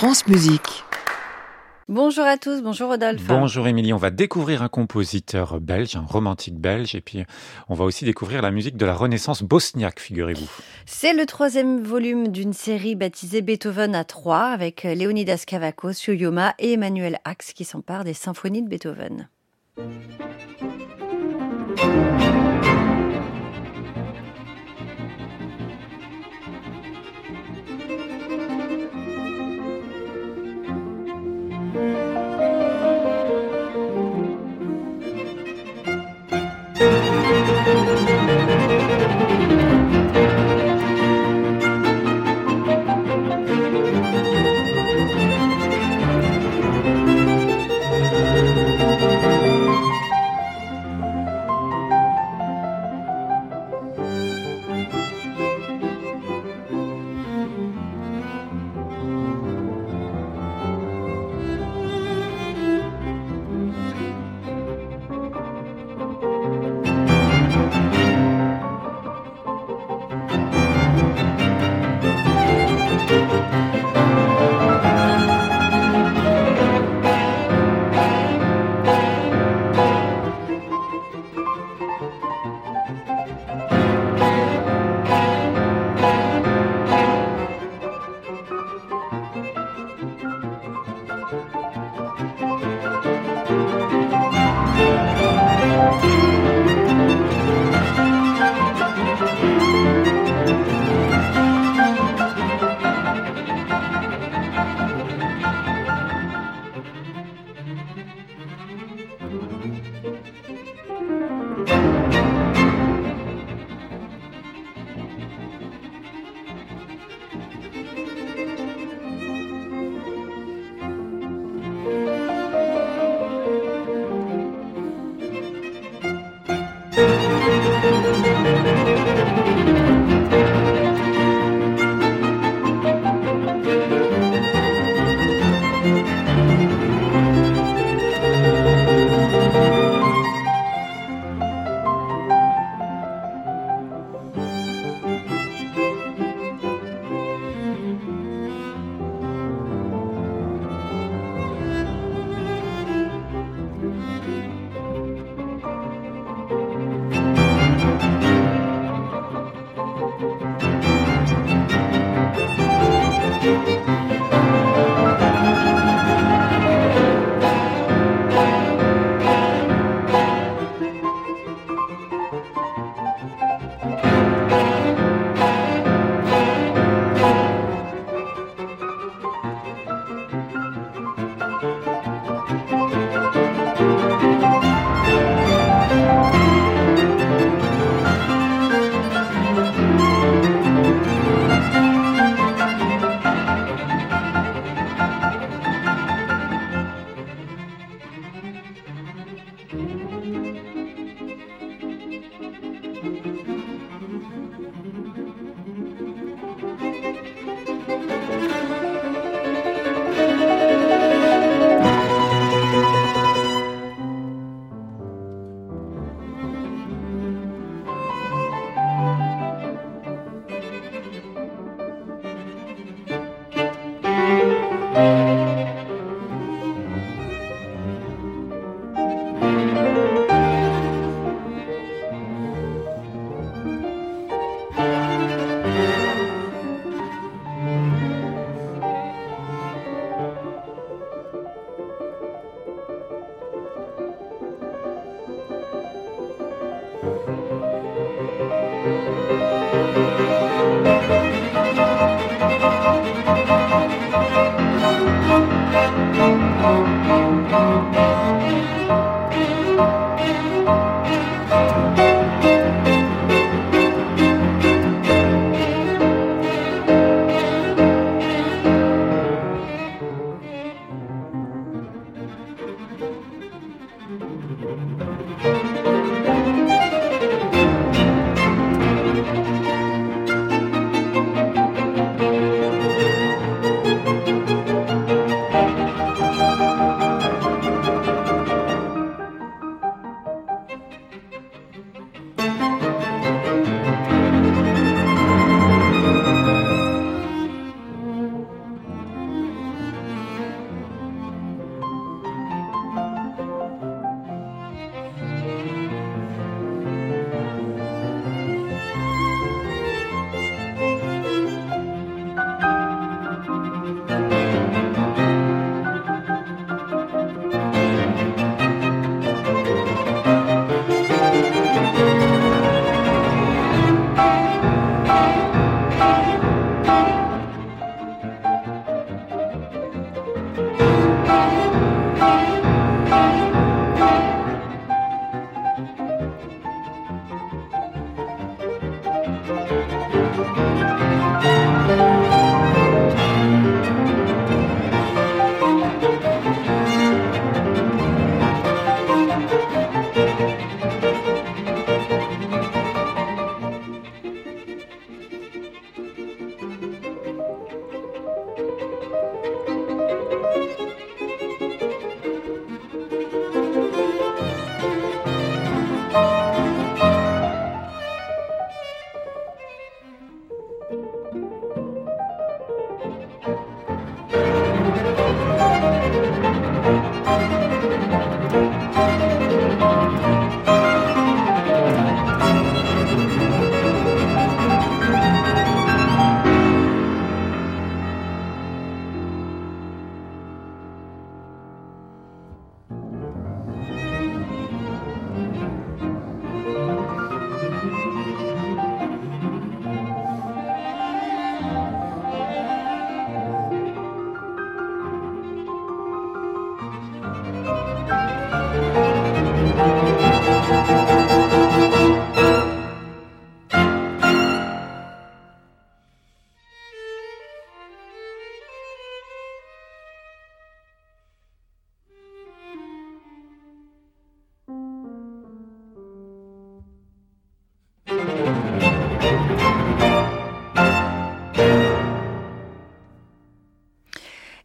France Musique. Bonjour à tous, bonjour Rodolphe. Bonjour Émilie, on va découvrir un compositeur belge, un romantique belge, et puis on va aussi découvrir la musique de la Renaissance bosniaque, figurez-vous. C'est le 3e volume d'une série baptisée Beethoven à 3, avec Leonidas Kavakos, Yo-Yo Ma et Emmanuel Ax qui s'emparent des symphonies de Beethoven.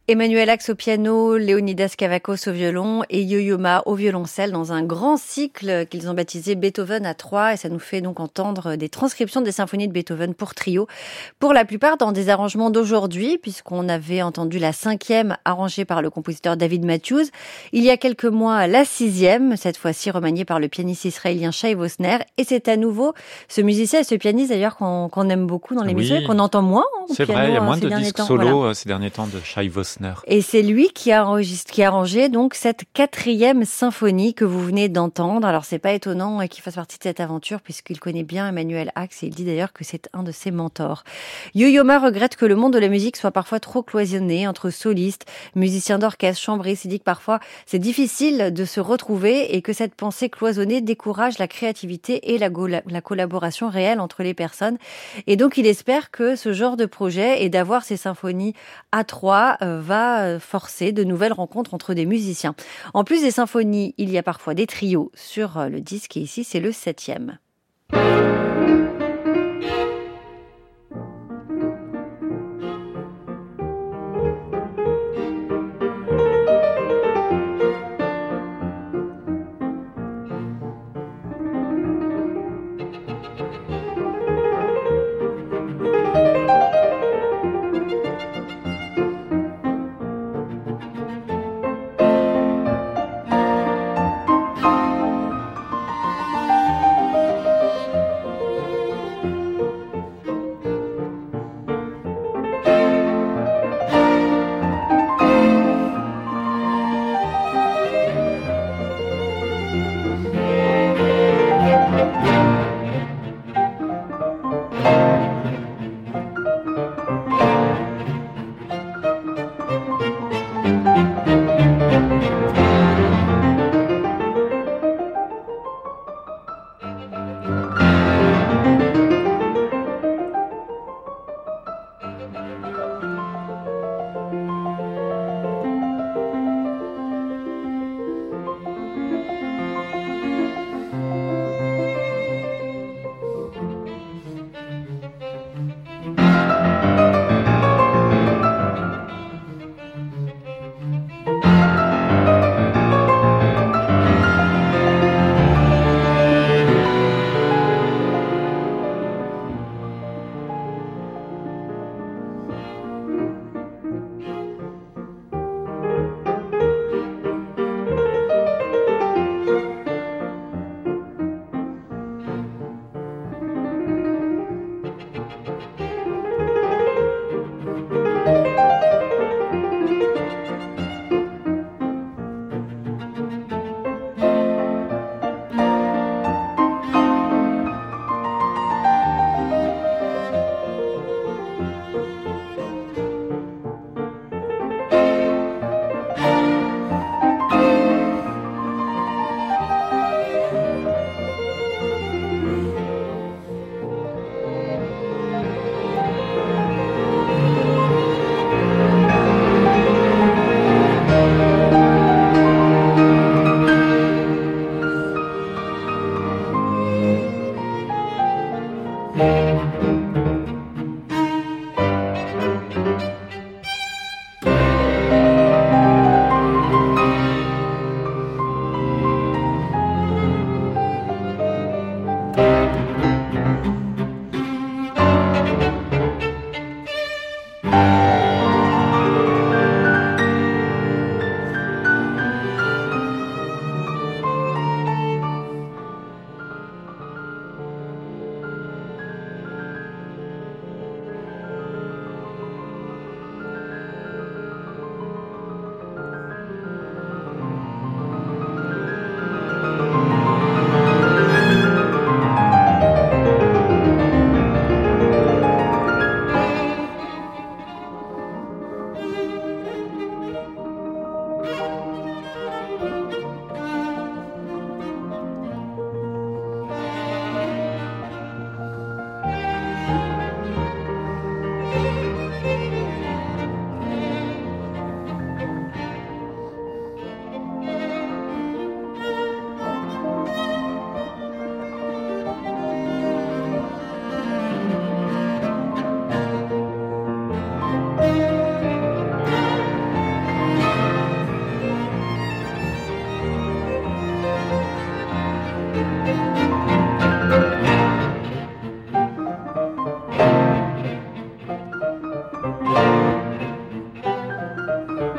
Emmanuel Ax au piano, Leonidas Kavakos au violon et Yo-Yo Ma au violoncelle dans un grand cycle qu'ils ont baptisé Beethoven à 3 et ça nous fait donc entendre des transcriptions des symphonies de Beethoven pour trio, pour la plupart dans des arrangements d'aujourd'hui puisqu'on avait entendu la 5e arrangée par le compositeur David Matthews, il y a quelques mois la 6e, cette fois-ci remaniée par le pianiste israélien Shai Vosner et c'est à nouveau ce musicien et ce pianiste d'ailleurs qu'on aime beaucoup dans l'émission et qu'on entend moins au c'est piano. C'est vrai, il y a moins de disques solo voilà. Ces derniers temps de Shai Vosner. Et c'est lui qui a arrangé donc cette 4e symphonie que vous venez d'entendre. Alors c'est pas étonnant qu'il fasse partie de cette aventure puisqu'il connaît bien Emmanuel Ax et il dit d'ailleurs que c'est un de ses mentors. Yo-Yo Ma regrette que le monde de la musique soit parfois trop cloisonné entre solistes, musiciens d'orchestre, chambristes. Il dit que parfois c'est difficile de se retrouver et que cette pensée cloisonnée décourage la créativité et la collaboration réelle entre les personnes. Et donc il espère que ce genre de projet et d'avoir ces symphonies à 3 va forcer de nouvelles rencontres entre des musiciens. En plus des symphonies, il y a parfois des trios sur le disque et ici c'est le 7e.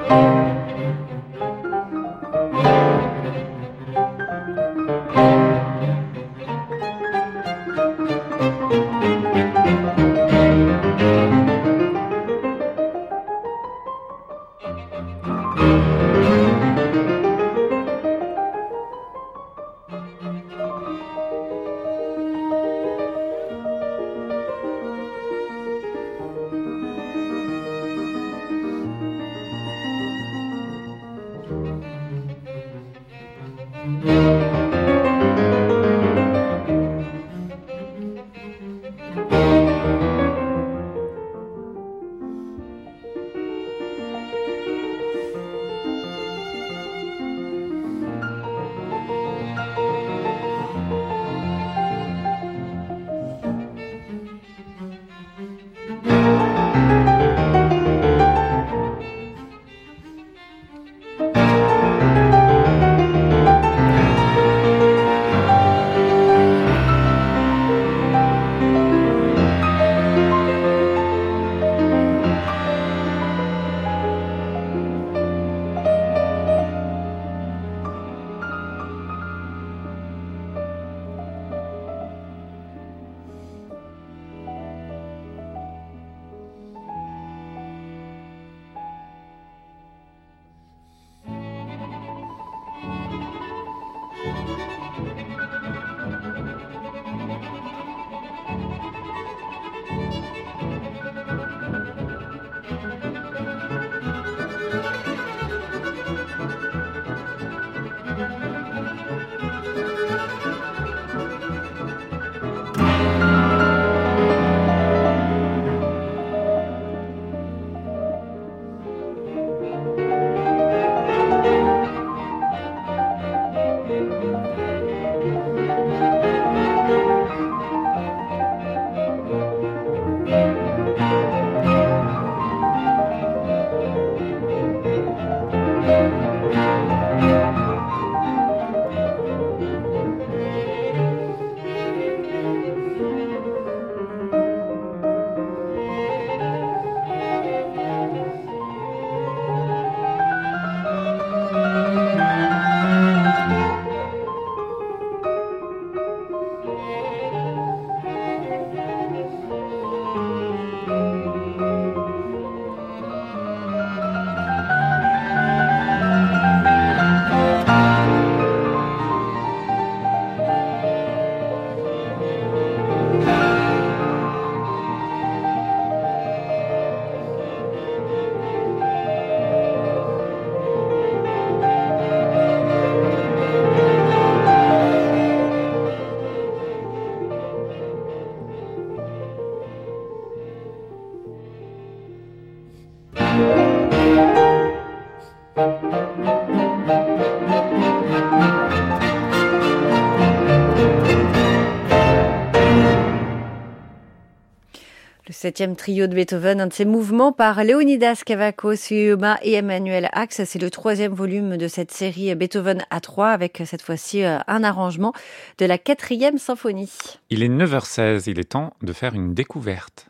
Le 7e trio de Beethoven, un de ses mouvements par Leonidas Kavakos, Yuma et Emmanuel Ax. C'est le 3e volume de cette série Beethoven A3 avec cette fois-ci un arrangement de la 4e symphonie. Il est 9h16, il est temps de faire une découverte.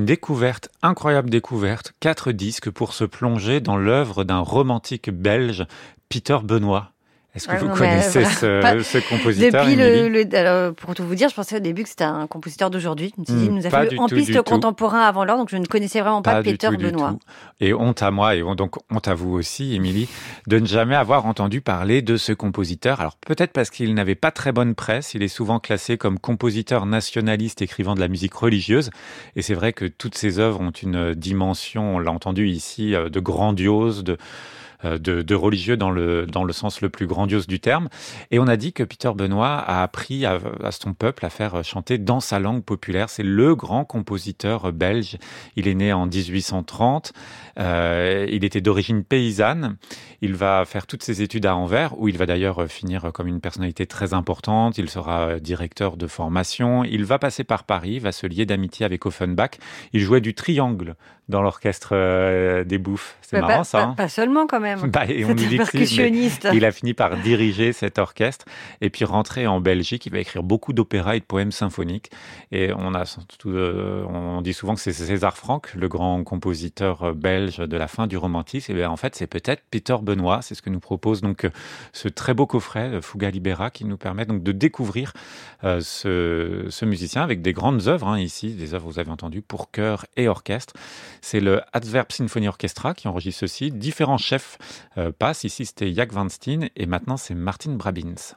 une découverte, incroyable découverte, 4 disques pour se plonger dans l'œuvre d'un romantique belge, Peter Benoît. Est-ce que vous connaissez ce compositeur, depuis alors, pour tout vous dire, je pensais au début que c'était un compositeur d'aujourd'hui. Il nous a fait en piste contemporain avant l'heure, donc je ne connaissais vraiment pas Peter Benoît. Et honte à moi, et donc honte à vous aussi, Émilie, de ne jamais avoir entendu parler de ce compositeur. Alors peut-être parce qu'il n'avait pas très bonne presse, il est souvent classé comme compositeur nationaliste écrivant de la musique religieuse. Et c'est vrai que toutes ses œuvres ont une dimension, on l'a entendu ici, de grandiose, de religieux dans le sens le plus grandiose du terme. Et on a dit que Peter Benoît a appris à son peuple à faire chanter dans sa langue populaire. C'est le grand compositeur belge. Il est né en 1830. Il était d'origine paysanne. Il va faire toutes ses études à Anvers, où il va d'ailleurs finir comme une personnalité très importante. Il sera directeur de formation. Il va passer par Paris, va se lier d'amitié avec Offenbach. Il jouait du triangle dans l'orchestre des Bouffes. C'est marrant ça. Pas seulement quand même. Et on nous dit percussionniste. Il a fini par diriger cet orchestre et puis rentrer en Belgique. Il va écrire beaucoup d'opéras et de poèmes symphoniques. Et on dit souvent que c'est César Franck, le grand compositeur belge de la fin du romantisme. Et bien, en fait, c'est peut-être Peter Benoît. C'est ce que nous propose donc ce très beau coffret Fuga Libera qui nous permet donc de découvrir ce musicien avec des grandes œuvres ici, des œuvres vous avez entendu pour chœur et orchestre. C'est le Antwerp Symphony Orchestra qui enregistre ceci. Différents chefs passent. Ici, c'était Jack Van Steen et maintenant, c'est Martin Brabins.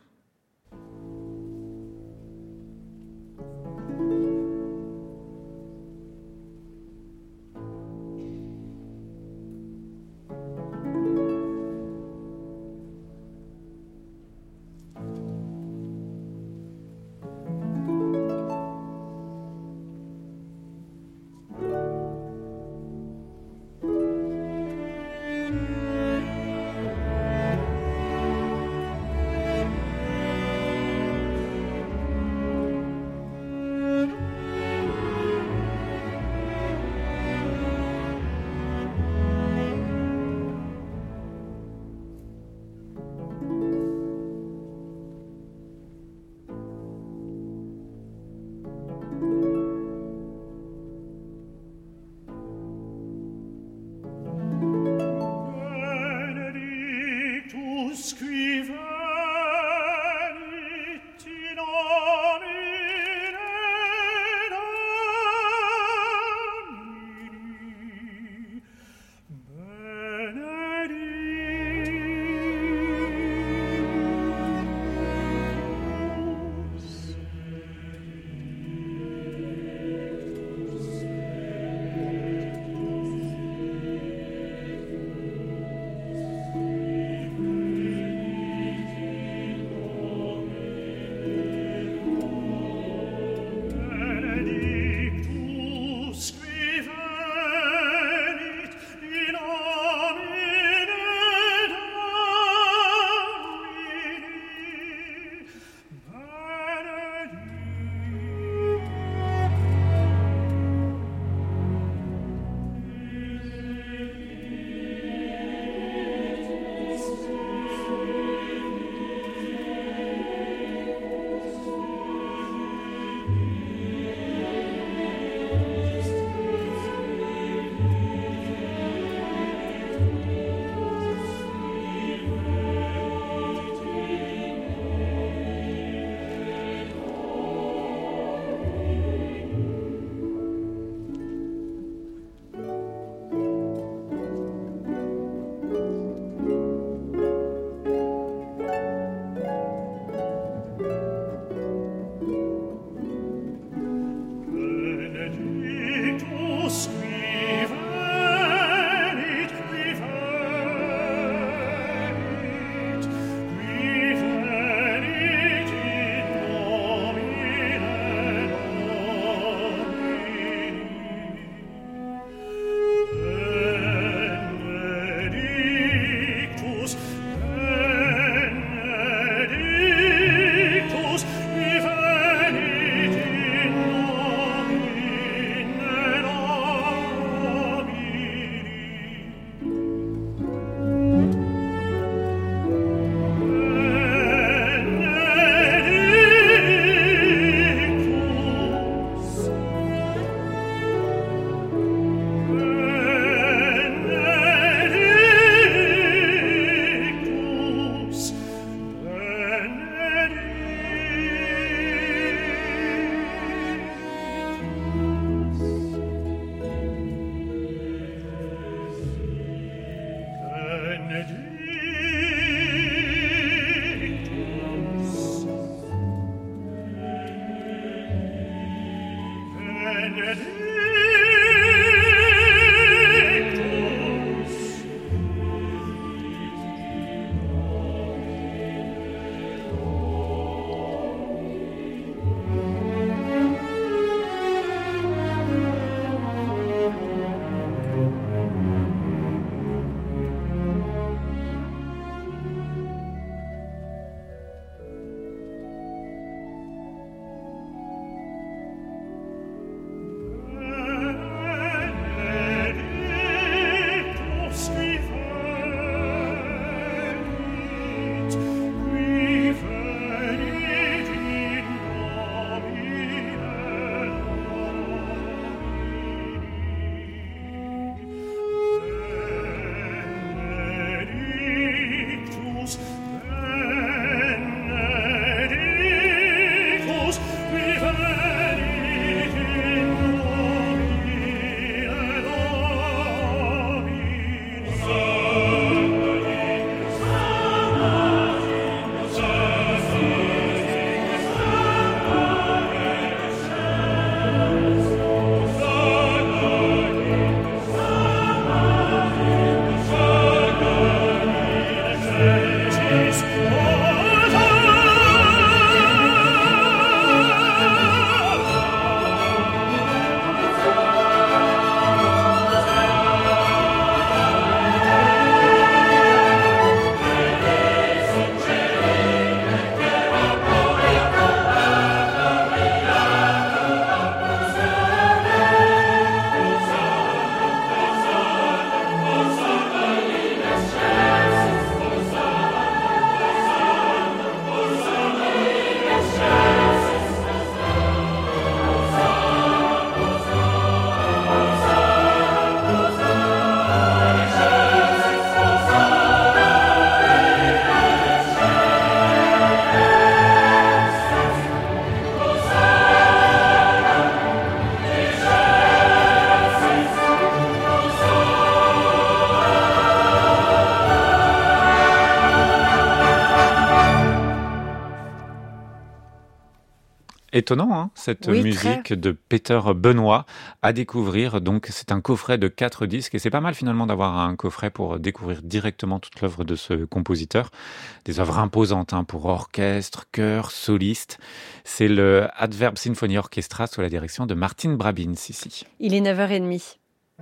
Étonnant, hein, cette musique de Peter Benoît à découvrir. Donc, c'est un coffret de 4 disques et c'est pas mal finalement d'avoir un coffret pour découvrir directement toute l'œuvre de ce compositeur. Des œuvres imposantes pour orchestre, chœur, soliste. C'est le Adverb Symphony Orchestra sous la direction de Martin Brabins ici. Il est 9h30.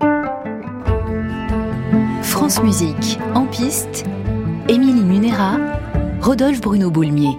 France Musique, en piste, Émilie Munera, Rodolphe Bruno Boulmier.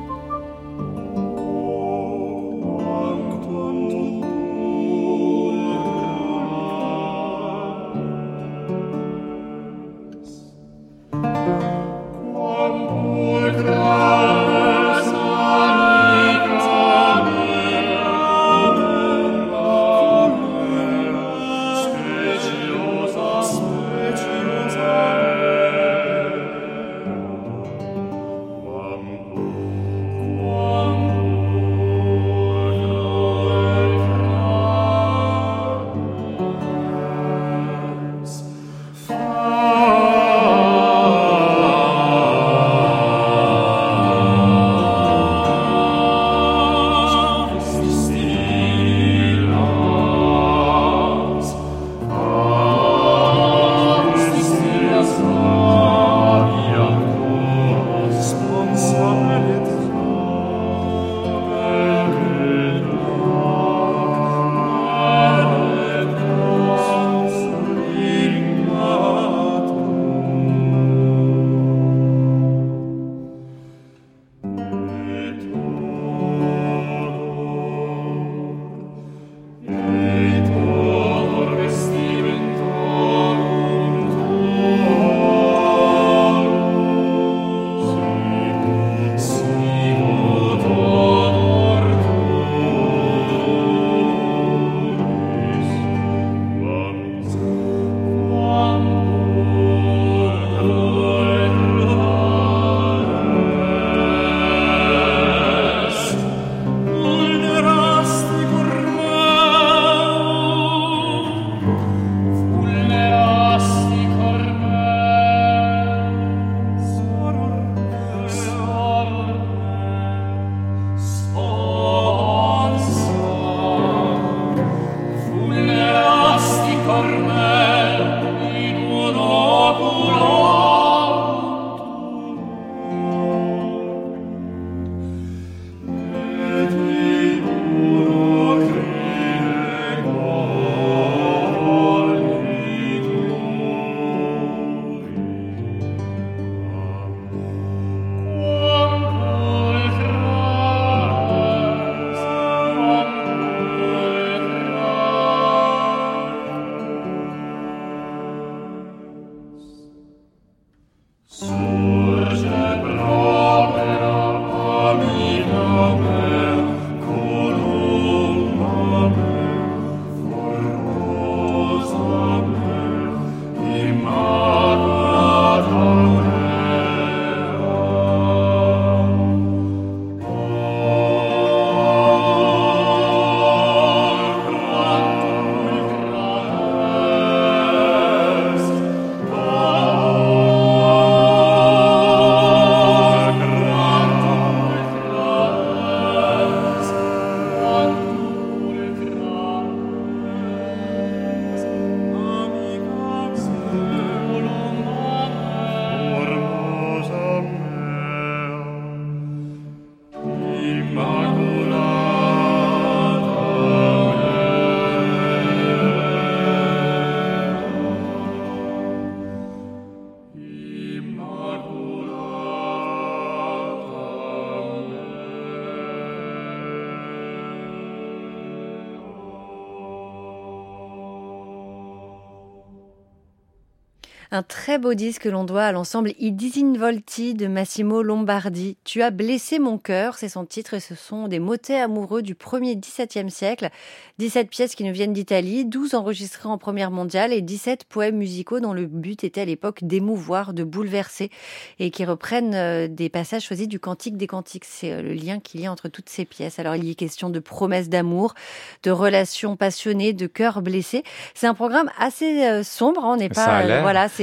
Un très beau disque que l'on doit à l'ensemble I Disinvolti de Massimo Lombardi. Tu as blessé mon cœur, c'est son titre et ce sont des motets amoureux du premier XVIIe siècle. 17 pièces qui nous viennent d'Italie, 12 enregistrées en première mondiale et 17 poèmes musicaux dont le but était à l'époque d'émouvoir, de bouleverser et qui reprennent des passages choisis du Cantique des Cantiques. C'est le lien qu'il y a entre toutes ces pièces. Alors il y est question de promesses d'amour, de relations passionnées, de cœurs blessés. C'est un programme assez sombre, on n'est pas... voilà, c'est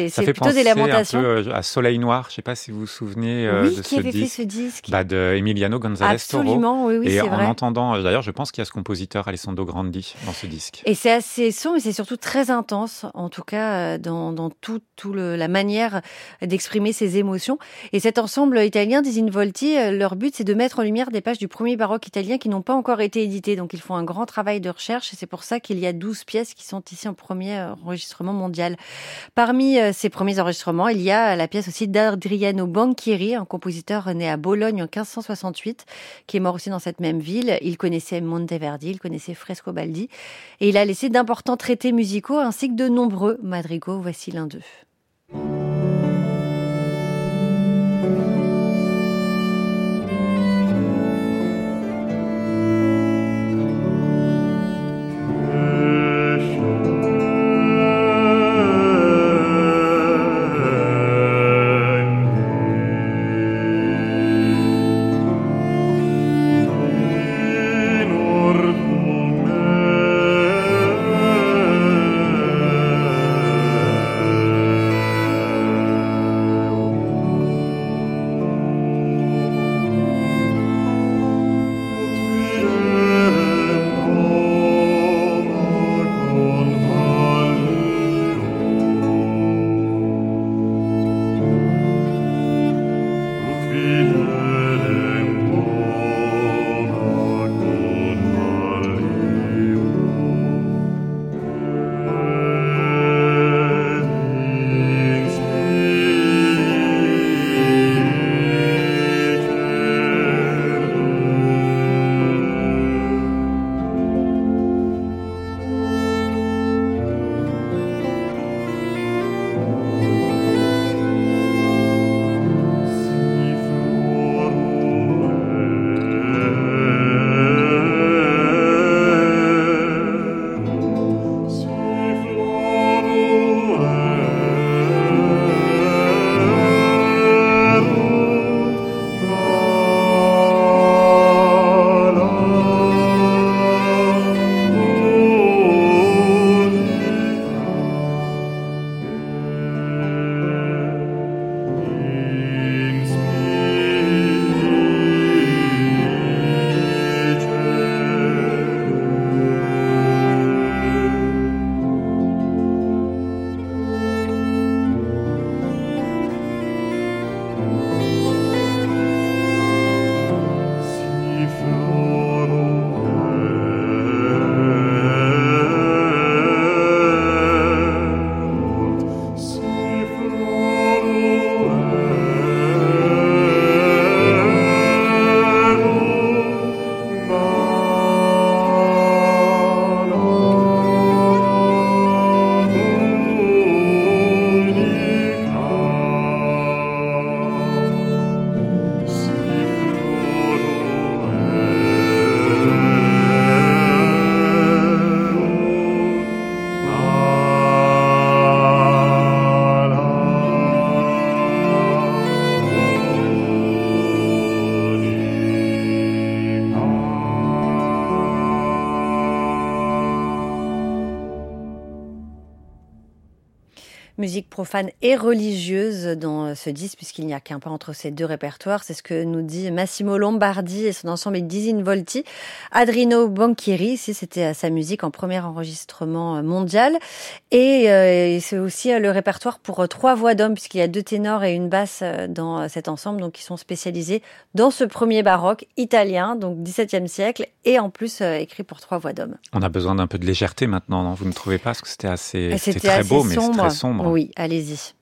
c'est Ça fait plutôt des penser lamentations. un peu à Soleil Noir. Je ne sais pas si vous vous souvenez Oui, de qui ce avait fait disque. ce disque? De Emiliano González Toro. Absolument, oui, Et c'est en vrai. entendant, d'ailleurs, je pense qu'il y a ce compositeur Alessandro Grandi dans ce disque. Et c'est assez sombre, mais c'est surtout très intense, en tout cas dans la manière d'exprimer ses émotions. Et cet ensemble italien, Disinvolti, leur but, c'est de mettre en lumière des pages du premier baroque italien qui n'ont pas encore été éditées. Donc ils font un grand travail de recherche et c'est pour ça qu'il y a 12 pièces qui sont ici en premier enregistrement mondial. Parmi ces premiers enregistrements, il y a la pièce aussi d'Adriano Banchieri, un compositeur né à Bologne en 1568, qui est mort aussi dans cette même ville. Il connaissait Monteverdi, il connaissait Frescobaldi, et il a laissé d'importants traités musicaux ainsi que de nombreux madrigaux. Voici l'un d'eux. Musique profane et religieuse dans ce disque, puisqu'il n'y a qu'un pas entre ces deux répertoires. C'est ce que nous dit Massimo Lombardi et son ensemble Disinvolti. Adriano Banchieri, ici, c'était sa musique en premier enregistrement mondial. Et c'est aussi le répertoire pour 3 voix d'hommes, puisqu'il y a 2 ténors et une basse dans cet ensemble, donc qui sont spécialisés dans ce premier baroque italien, donc 17e siècle, et en plus écrit pour 3 voix d'hommes. On a besoin d'un peu de légèreté maintenant, non? Vous ne trouvez pas? Parce que c'était très assez beau, mais sombre. c'est très sombre. Oui, allez-y.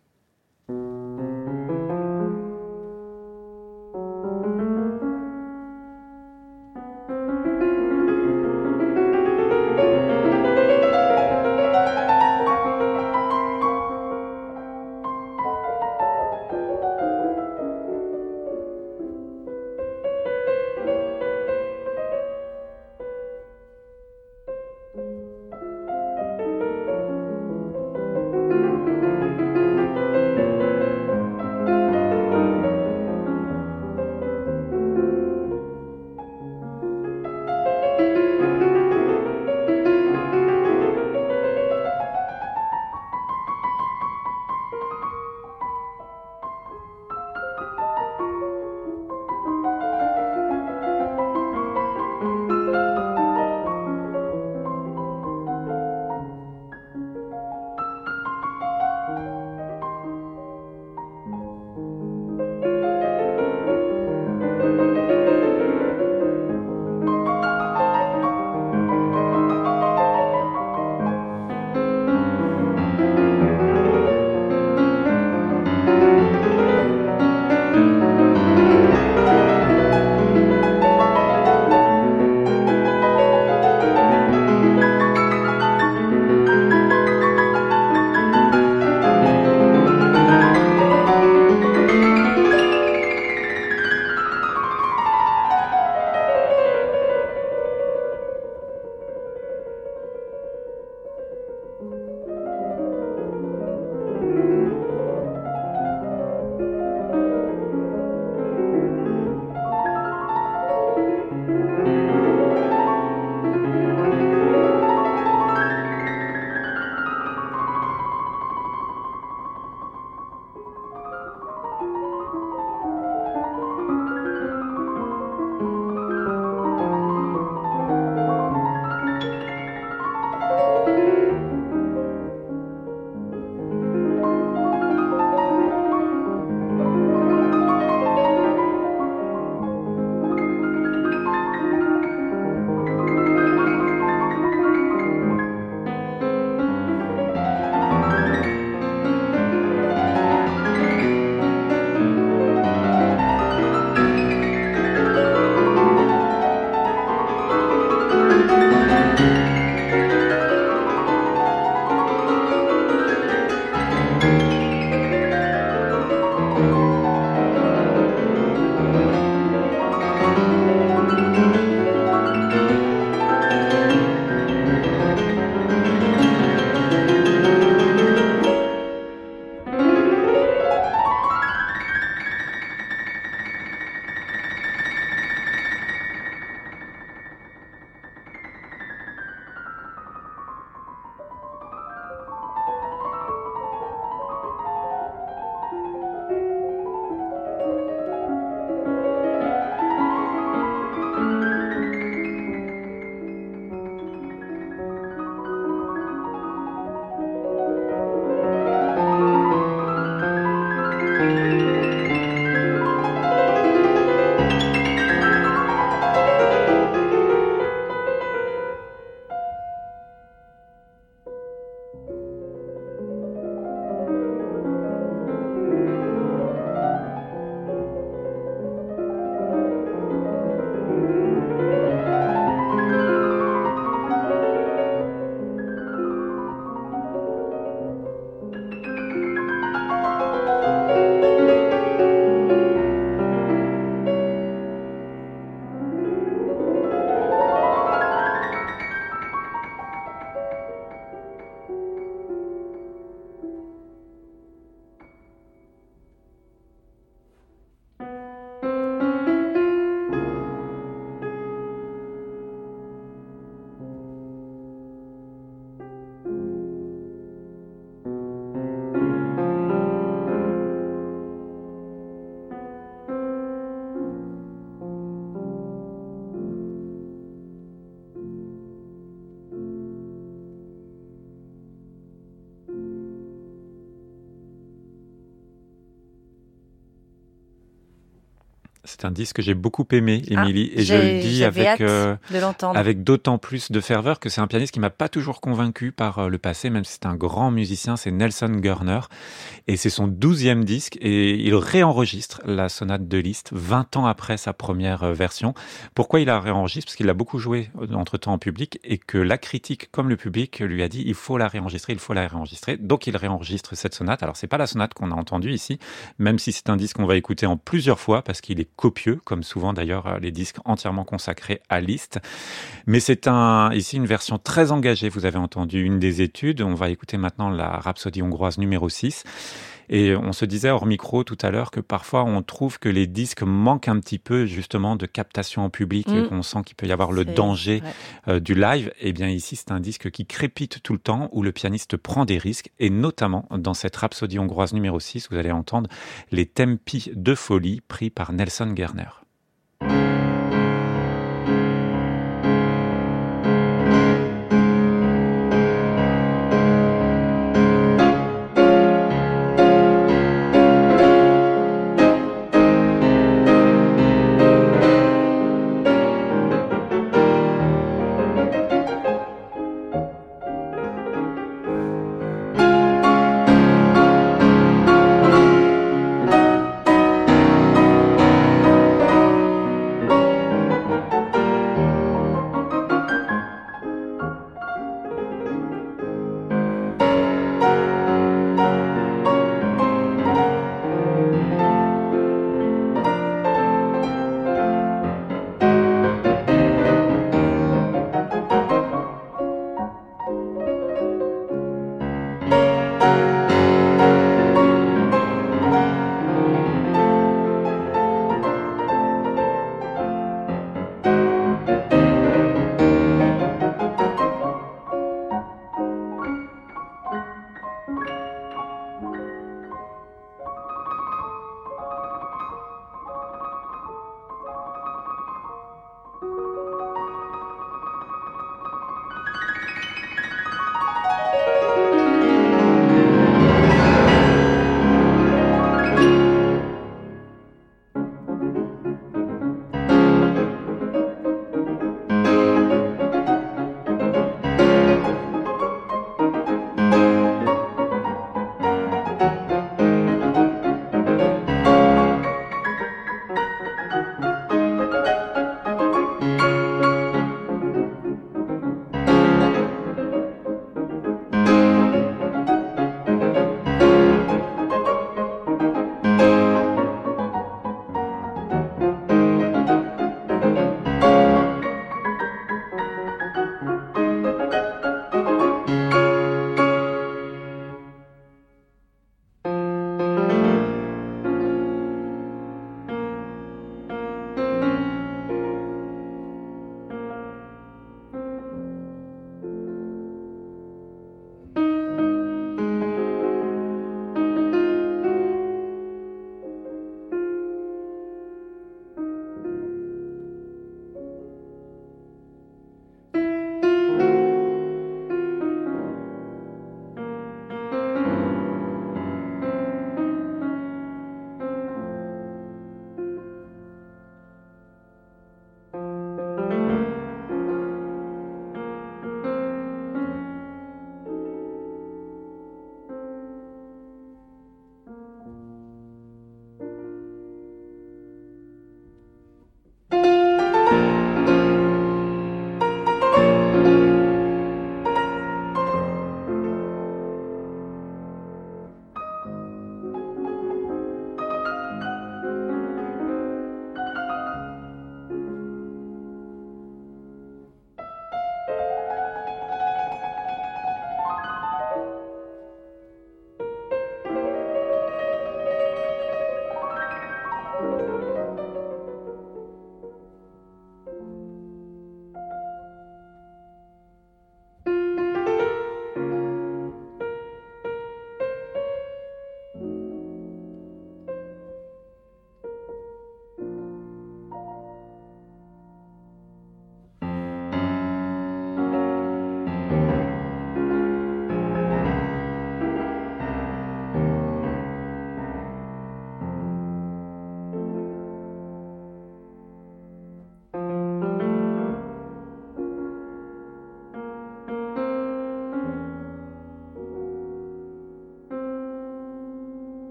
C'est un disque que j'ai beaucoup aimé, Émilie, et je J'ai- le dis j'avais hâte de l'entendre. avec d'autant plus de ferveur que c'est un pianiste qui m'a pas toujours convaincu par le passé, même si c'est un grand musicien, c'est Nelson Gurner. Et c'est son 12e disque et il réenregistre la sonate de Liszt 20 ans après sa première version. Pourquoi il la réenregistre? Parce qu'il l'a beaucoup joué entre-temps en public et que la critique comme le public lui a dit il faut la réenregistrer, il faut la réenregistrer. Donc il réenregistre cette sonate. Alors c'est pas la sonate qu'on a entendue ici, même si c'est un disque qu'on va écouter en plusieurs fois parce qu'il est copieux, comme souvent d'ailleurs les disques entièrement consacrés à Liszt. Mais c'est ici une version très engagée. Vous avez entendu une des études. On va écouter maintenant la Rhapsodie hongroise numéro 6. Et on se disait hors micro tout à l'heure que parfois on trouve que les disques manquent un petit peu justement de captation en public et qu'on sent qu'il peut y avoir le danger du live. Et bien ici, c'est un disque qui crépite tout le temps, où le pianiste prend des risques. Et notamment dans cette Rhapsodie hongroise numéro 6, vous allez entendre les tempi de folie pris par Nelson Gurner.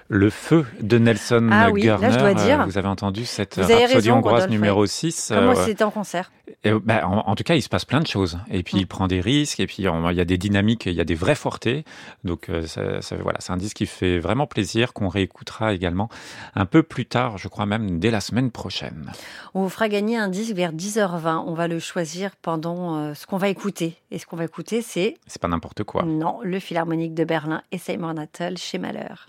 Le feu de Nelson Gurner. Là, je dois dire. Vous avez entendu cette Vous avez Rhapsodie raison, hongroise Rodolphe, numéro 6. Comment c'était en concert? En tout cas, il se passe plein de choses. Et puis, il prend des risques. Et puis, il y a des dynamiques, il y a des vrais fortés. Donc, voilà, c'est un disque qui fait vraiment plaisir, qu'on réécoutera également un peu plus tard, je crois même dès la semaine prochaine. On vous fera gagner un disque vers 10h20. On va le choisir pendant ce qu'on va écouter. Et ce qu'on va écouter, c'est... C'est pas n'importe quoi. Non, le Philharmonique de Berlin et Seymour Natal chez Mahler.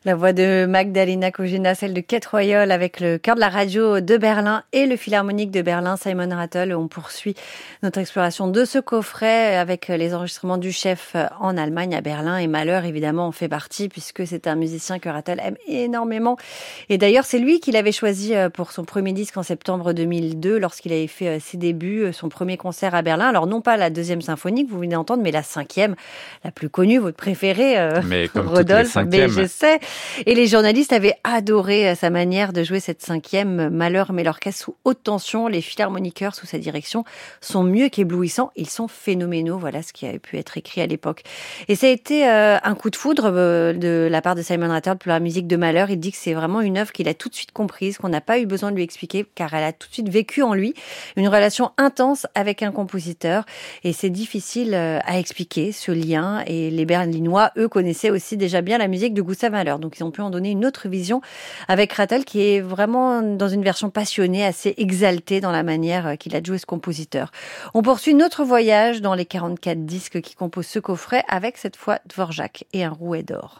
La voix de Magdalena Kojena, celle de Kate Royal avec le chœur de la radio de Berlin et le Philharmonique de Berlin, Simon Rattle. On poursuit notre exploration de ce coffret avec les enregistrements du chef en Allemagne, à Berlin. Et Mahler, évidemment, en fait partie puisque c'est un musicien que Rattle aime énormément. Et d'ailleurs, c'est lui qui l'avait choisi pour son premier disque en septembre 2002 lorsqu'il avait fait ses débuts, son premier concert à Berlin. Alors non pas la deuxième symphonie que vous venez d'entendre, mais la cinquième, la plus connue, votre préférée, mais comme Rodolphe. Toutes les cinquièmes. Mais je sais. Et les journalistes avaient adoré sa manière de jouer cette cinquième. Mahler met l'orchestre sous haute tension. Les philharmoniqueurs sous sa direction sont mieux qu'éblouissants. Ils sont phénoménaux. Voilà ce qui avait pu être écrit à l'époque. Et ça a été un coup de foudre de la part de Simon Rattle pour la musique de Mahler. Il dit que c'est vraiment une œuvre qu'il a tout de suite comprise, qu'on n'a pas eu besoin de lui expliquer, car elle a tout de suite vécu en lui une relation intense avec un compositeur. Et c'est difficile à expliquer, ce lien. Et les Berlinois, eux, connaissaient aussi déjà bien la musique de Gustav Mahler. Donc, ils ont pu en donner une autre vision avec Rattle, qui est vraiment dans une version passionnée, assez exaltée dans la manière qu'il a de jouer ce compositeur. On poursuit notre voyage dans les 44 disques qui composent ce coffret avec cette fois Dvorak et un rouet d'or.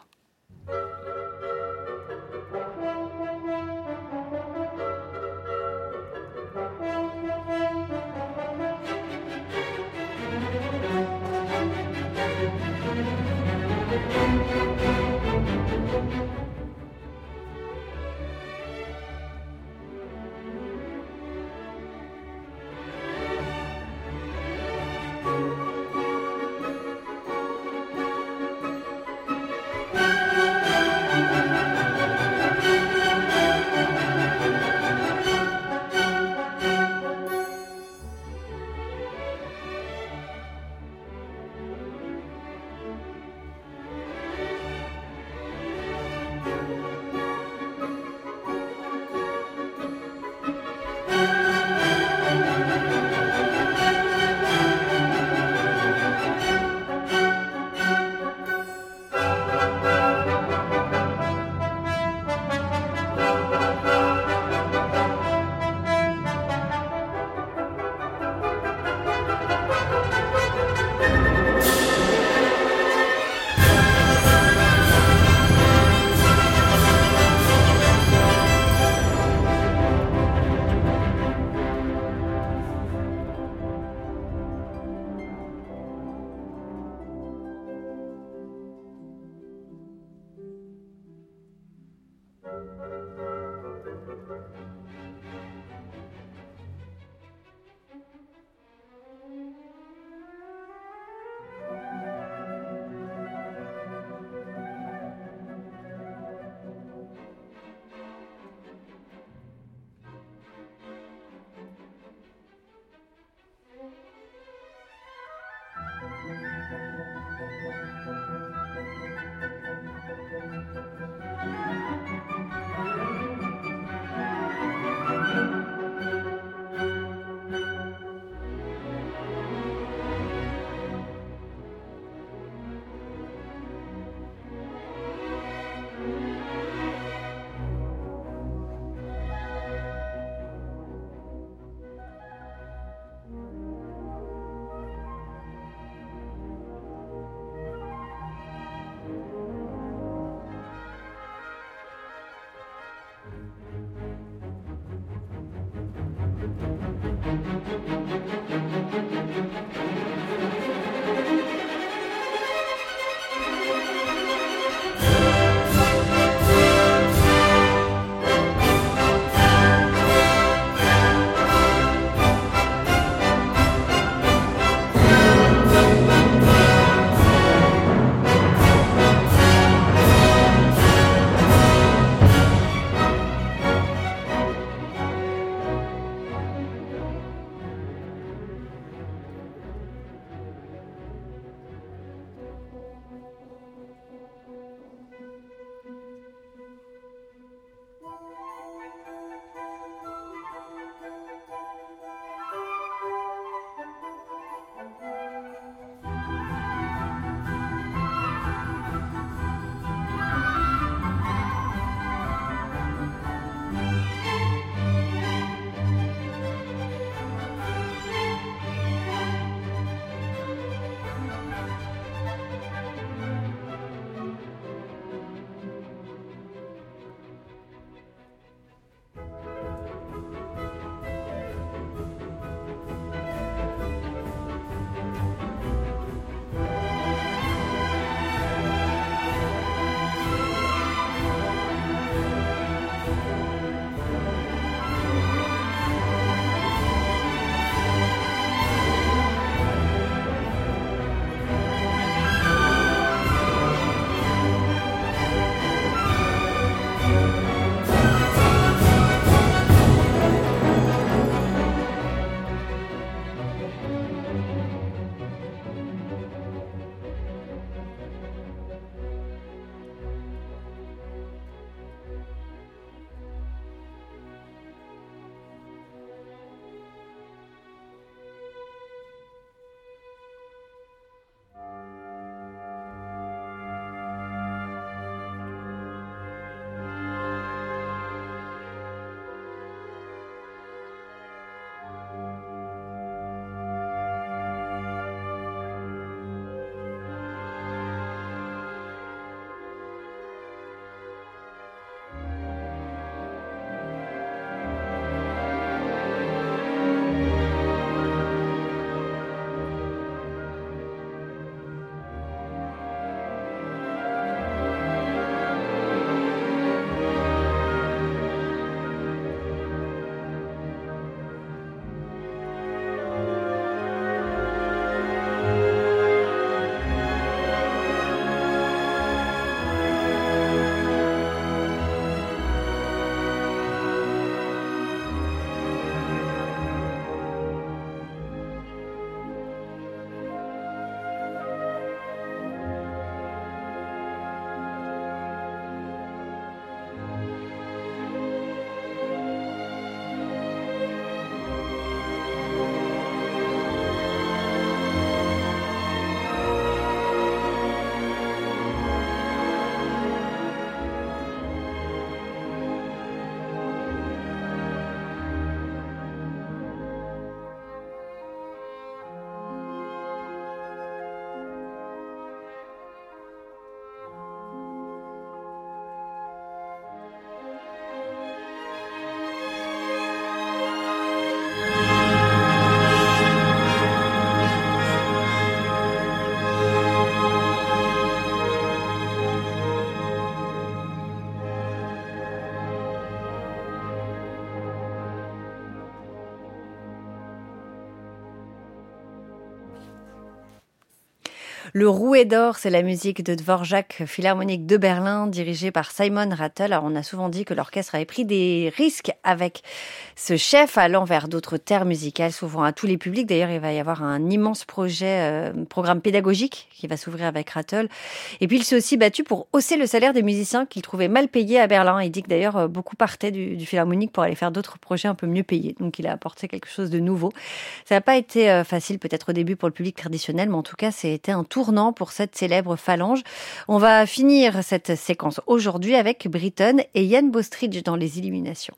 Le Rouet d'or, c'est la musique de Dvorak Philharmonique de Berlin, dirigée par Simon Rattle. Alors, on a souvent dit que l'orchestre avait pris des risques avec ce chef, allant vers d'autres terres musicales, souvent à tous les publics. D'ailleurs, il va y avoir un immense programme pédagogique qui va s'ouvrir avec Rattle. Et puis, il s'est aussi battu pour hausser le salaire des musiciens qu'il trouvait mal payés à Berlin. Il dit que d'ailleurs, beaucoup partaient du Philharmonique pour aller faire d'autres projets un peu mieux payés. Donc, il a apporté quelque chose de nouveau. Ça n'a pas été facile, peut-être au début pour le public traditionnel, mais en tout cas, c'était un tournant pour cette célèbre phalange. On va finir cette séquence aujourd'hui avec Britten et Ian Bostridge dans Les Illuminations.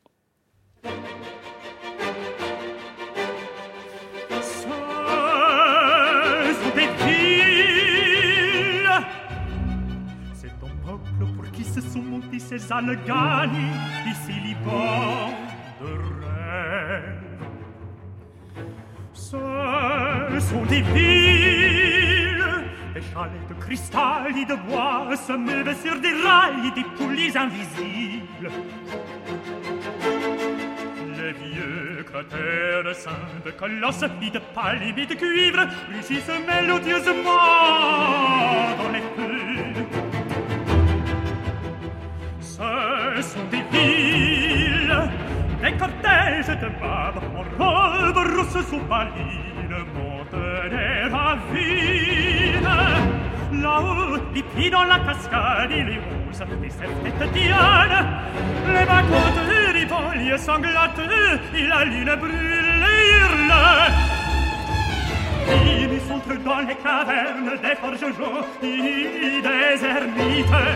Ce sont montés ces Alleghany, ici Liban de rêve. Ce sont des villes, des chalets de cristal et de bois se meuvent sur des rails, des poulies invisibles. Les vieux cratères saints de colosses et de palmes et de cuivre réussissent mélodieusement dans les feux. Ce sont des villes, des cortèges de babes en robes rousses opaline montent des ravines. Là-haut, les pieds dans la cascade et les roses des serpentes dianes, les bacchantes et les banlieues sanglantes et la lune brûle et hurle. Ils sont dans les cavernes des forges et des ermites.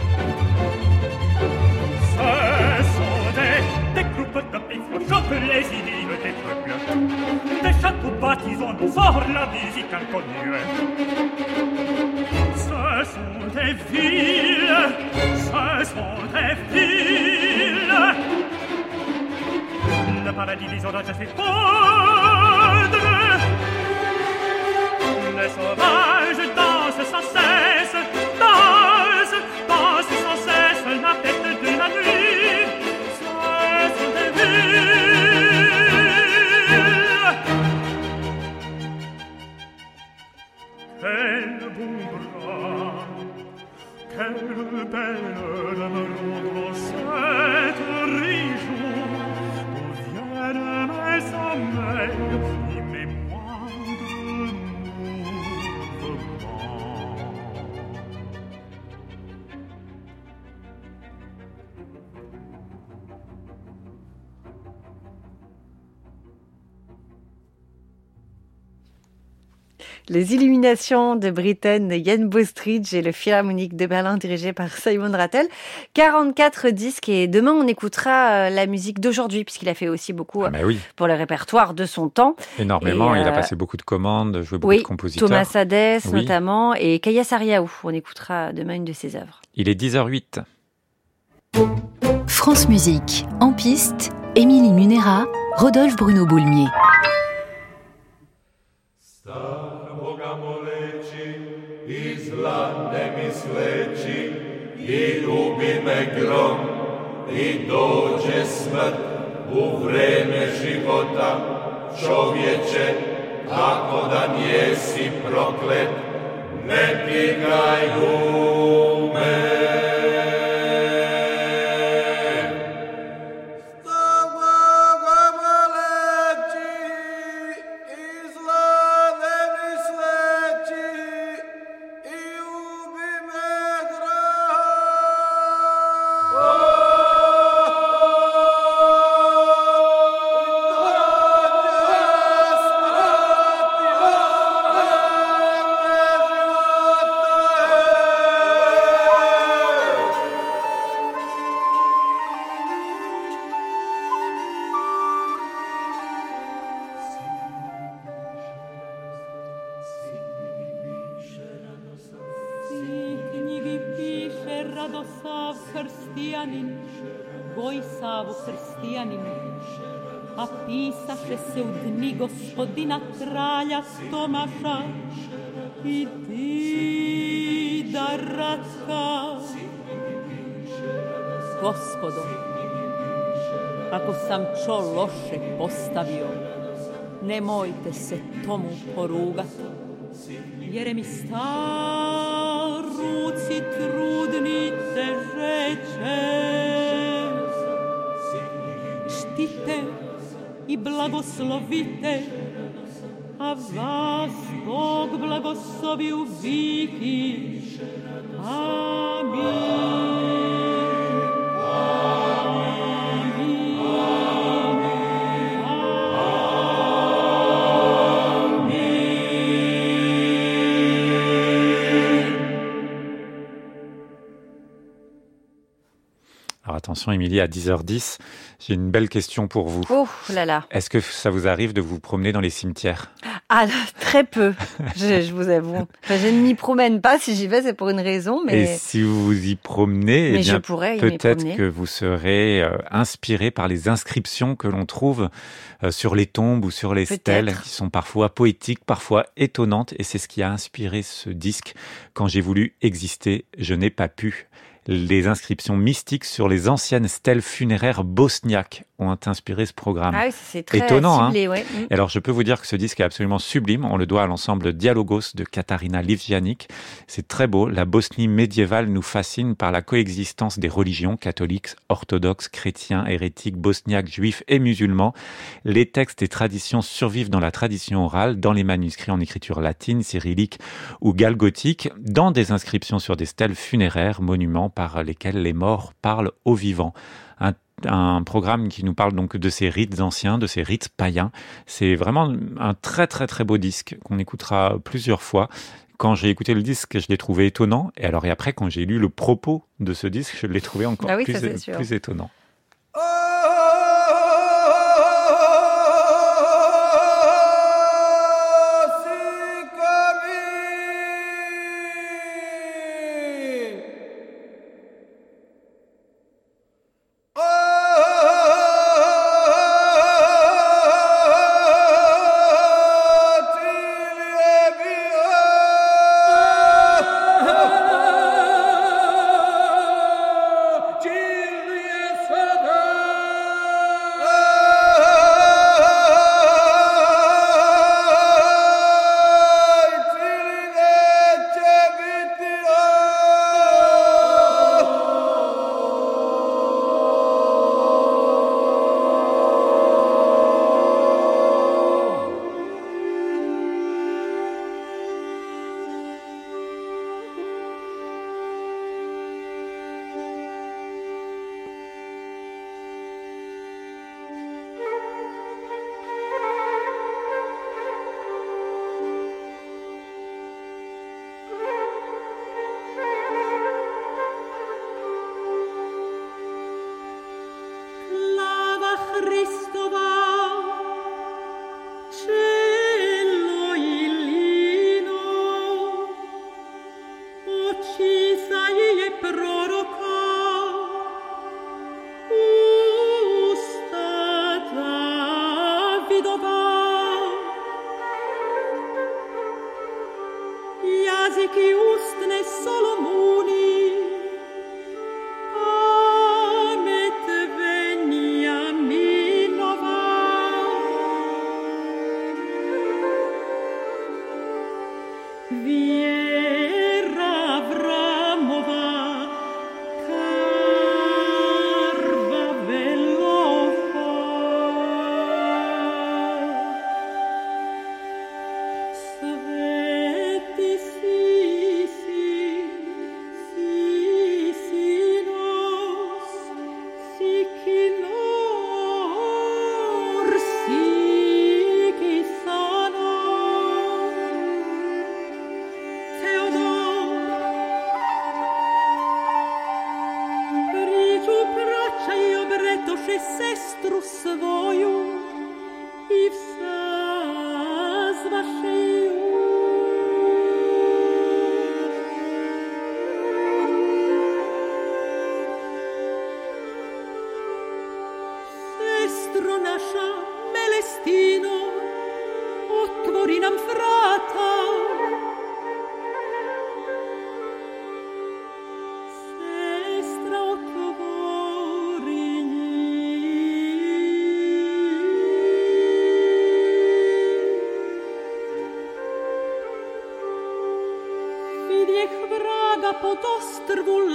Ce sont des groupes de piffres chopent les idylles des peuples, des châteaux baptisants nous sort la musique inconnue. Ce sont des villes, ce sont des villes. Le paradis des orages fait fondre. Les sauvages dansent sans cesse, dansent sans cesse la fête de la nuit. Ce sont des villes. Quel bon bras, quelle belle rendre cette région où viennent mes sommeils et mes moindres mouvements. Les Illuminations de Britten et Ian Bostridge et le Philharmonique de Berlin dirigé par Simon Rattle. 44 disques et demain on écoutera la musique d'aujourd'hui puisqu'il a fait aussi beaucoup pour le répertoire de son temps. Énormément, il a passé beaucoup de commandes, joué beaucoup de compositeurs. Thomas Hadès notamment et Kaya Sariaou. On écoutera demain une de ses œuvres. Il est 10h08. France Musique, en piste, Émilie Munera, Rodolphe Bruno Boulmier. Misleći I ljubi me grom I dođe smrt u vreme života čovječe tako da njesi proklet ne pigaju me Radosav krstijanin, Gojsav krstijanin, a pisaše se u dni gospodina kralja Tomaša I Dida Ratka. Gospodo, ako sam čo loše postavio, nemojte se tomu porugati. jer mi sta ruci trudnite žeće. Štite i blagoslovite, a vas Bog blagoslovi u viki. Amin. Alors attention Émilie, à 10h10, j'ai une belle question pour vous. Oh là là. Est-ce que ça vous arrive de vous promener dans les cimetières ? Ah, très peu, je vous avoue. Enfin, je ne m'y promène pas. Si j'y vais, c'est pour une raison. Mais... Et si vous vous y promenez, mais eh bien, je pourrais peut-être que vous serez inspiré par les inscriptions que l'on trouve sur les tombes ou sur les stèles, qui sont parfois poétiques, parfois étonnantes. Et c'est ce qui a inspiré ce disque. Quand j'ai voulu exister, je n'ai pas pu. Les inscriptions mystiques sur les anciennes stèles funéraires bosniaques ont inspiré ce programme. Ah oui, c'est très étonnant, ciblé, hein. ouais. Et alors, je peux vous dire que ce disque est absolument sublime. On le doit à l'ensemble Dialogos de Katarina Livjanic. C'est très beau. La Bosnie médiévale nous fascine par la coexistence des religions catholiques, orthodoxes, chrétiens, hérétiques, bosniaques, juifs et musulmans. Les textes et traditions survivent dans la tradition orale, dans les manuscrits en écriture latine, cyrillique ou galgothique, dans des inscriptions sur des stèles funéraires, monuments par lesquels les morts parlent aux vivants. Un programme qui nous parle donc de ces rites anciens, de ces rites païens. C'est vraiment un très très très beau disque qu'on écoutera plusieurs fois. Quand j'ai écouté le disque, je l'ai trouvé étonnant. Et alors et après, quand j'ai lu le propos de ce disque, je l'ai trouvé encore plus étonnant.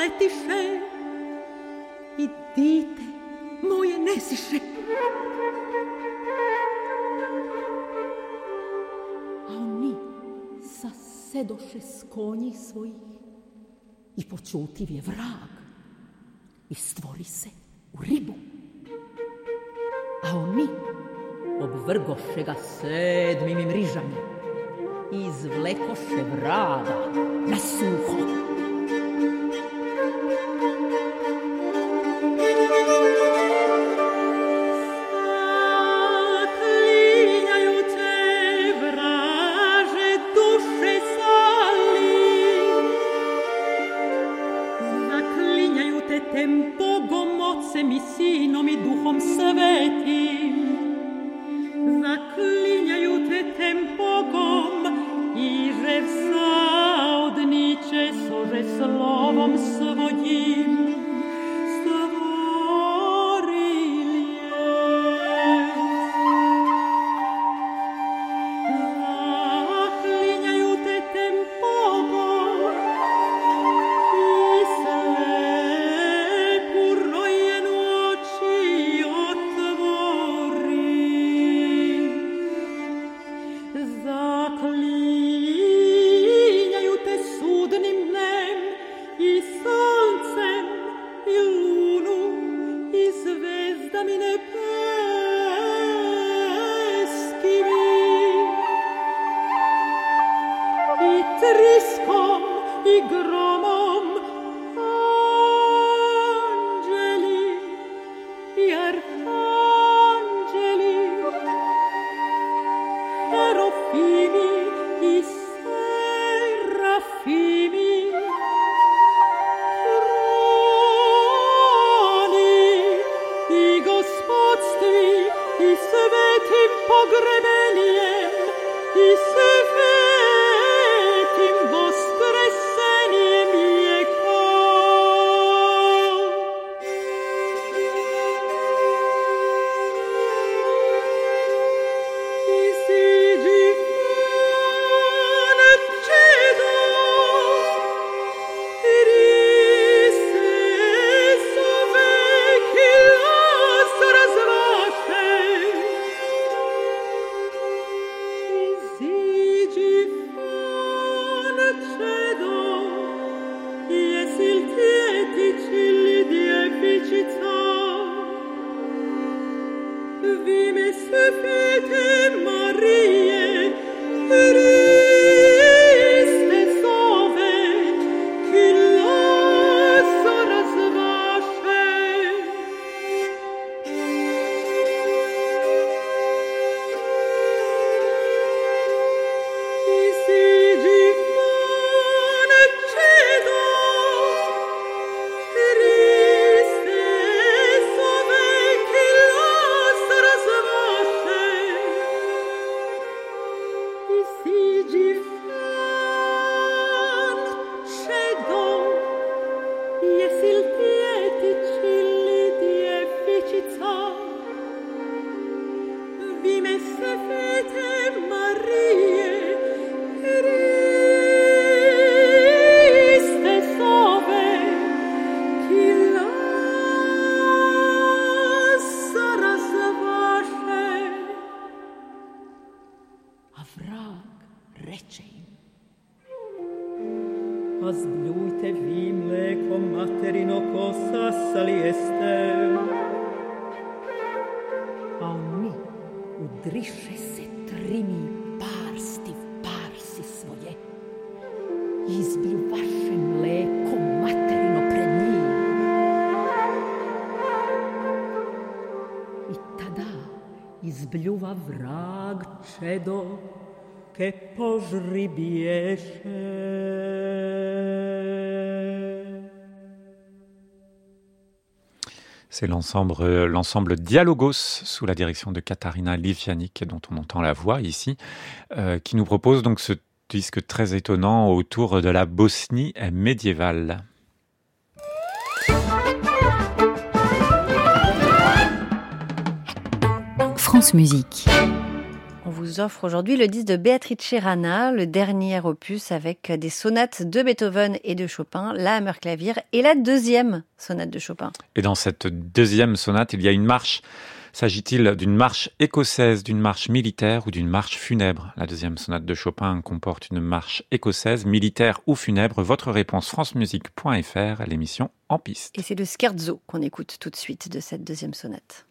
letiše i dite moje nesiše. A oni sasedoše s konji svojih i počutiv je vrag i stvori se u ribu. A oni obvrgoše ga 7 mrižama i izvlekoše vraga na suho. Zaklinjaju te vraže duše sali, zaklinjaju te tem Bogom, Ocem i Sinom i Duhom Svetim. Zaklinjaju te tem Bogom i že vsaudniče sože slovom svojim stvorili je. Zaklinjaju te tem Bogom i slepu rojenu oči otvori. Zaklinjaju te sudnim dnem i soncem i lunu i zvezdami nebeskimi i triskom i gromom anđeli i arhanđeli, Serafimi i serafimi, troni i gospodstvi i svetim pogrebenjem i svetim voskresenjem vijeka. Iziđi van čedo, Hriste zove ki Lazar zvaše. Iziđi van čedo, jesil tjetići li djevičica, vime svete Marije, Hriste zove ki Lazara zvaše. Iziđi van čedo, Hriste zove ki Lazara zvaše. Iziđi van čedo, jesil djetići li djevičica, vime svete Marije, Hriste zove ki Lazara zvaše. A vrag reče im: a zbljujte vi mleko materino ko sasali jeste. A oni udriše se trimi parsti v parsi svoje, izbljuvaše mleko materino pred njim. I tada izbljuva vrag čedo, ke požribješe. C'est l'ensemble Dialogos sous la direction de Katarina Livianic, dont on entend la voix ici, qui nous propose donc ce disque très étonnant autour de la Bosnie médiévale. France Musique. On vous offre aujourd'hui le disque de Beatrice Rana, le dernier opus avec des sonates de Beethoven et de Chopin, la Hammerklavier et la deuxième sonate de Chopin. Et dans cette deuxième sonate, il y a une marche. S'agit-il d'une marche écossaise, d'une marche militaire ou d'une marche funèbre? La deuxième sonate de Chopin comporte une marche écossaise, militaire ou funèbre. Votre réponse francemusique.fr, l'émission En Piste. Et c'est le scherzo qu'on écoute tout de suite de cette deuxième sonate.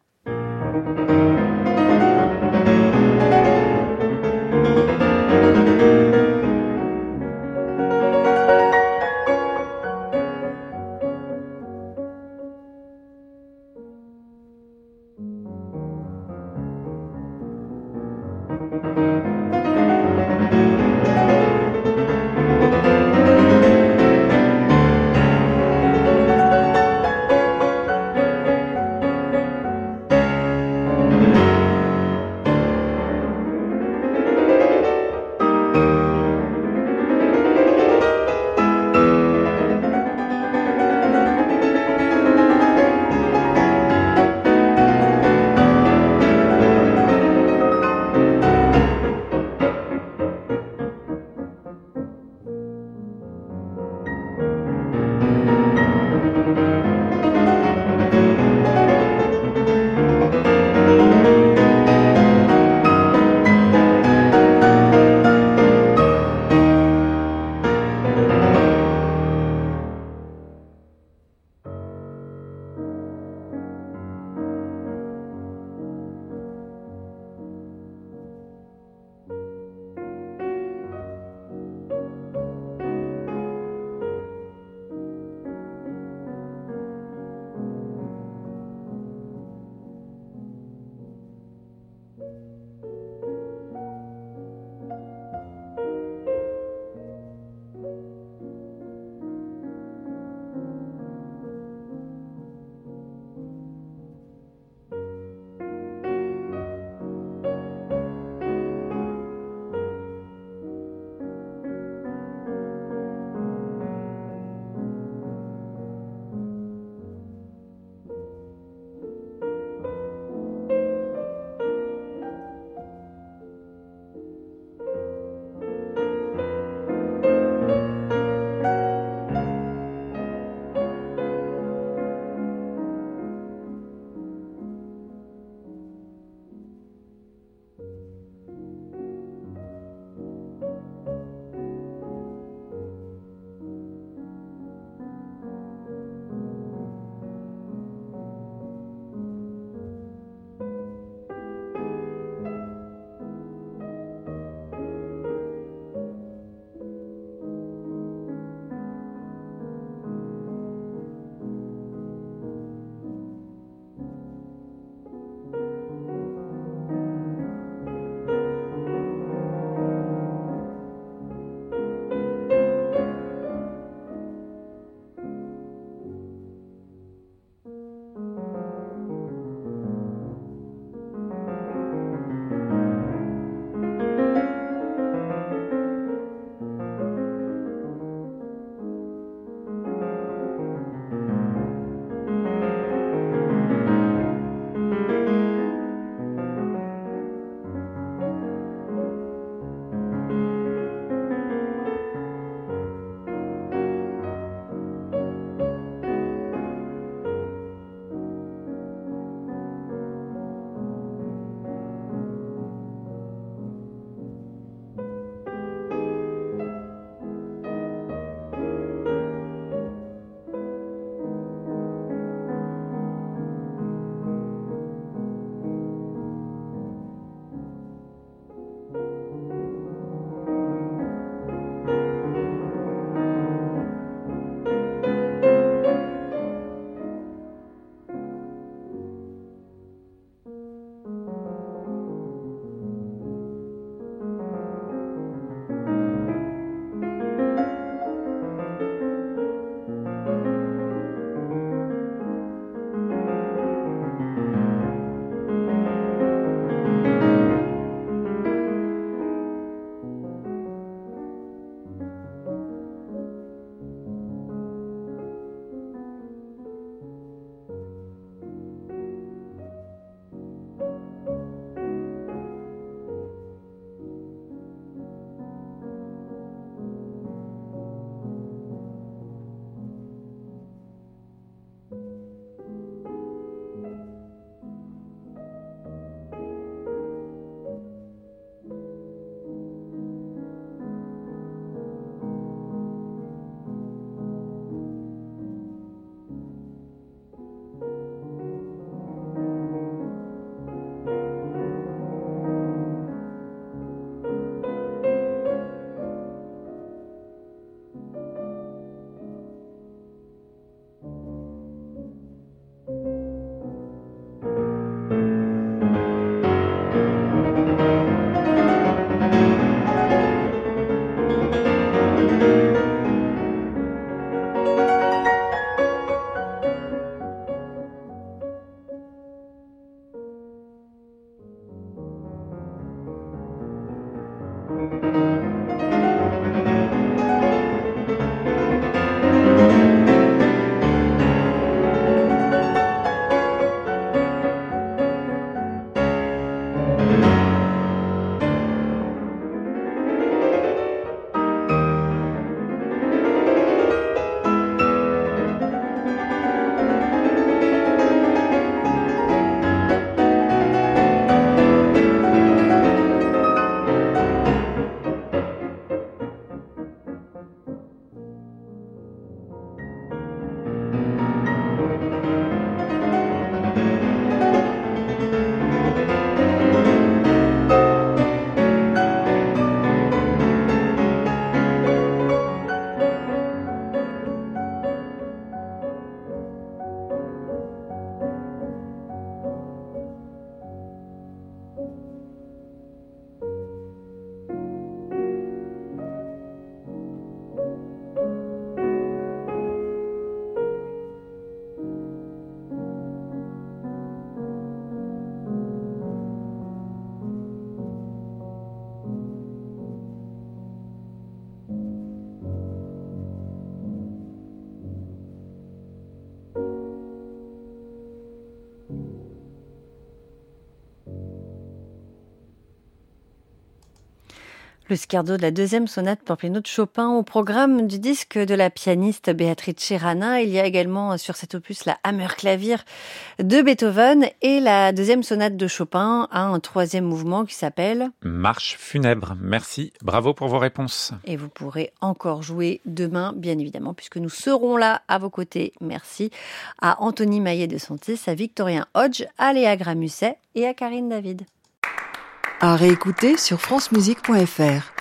Le scherzo de la deuxième sonate pour piano de Chopin au programme du disque de la pianiste Beatrice Rana. Il y a également sur cet opus la Hammerklavier de Beethoven et la deuxième sonate de Chopin a un troisième mouvement qui s'appelle Marche funèbre. Merci, bravo pour vos réponses. Et vous pourrez encore jouer demain, bien évidemment, puisque nous serons là à vos côtés. Merci à Anthony Maillet de Santis, à Victorien Hodge, à Léa Gramusset et à Karine David. À réécouter sur francemusique.fr.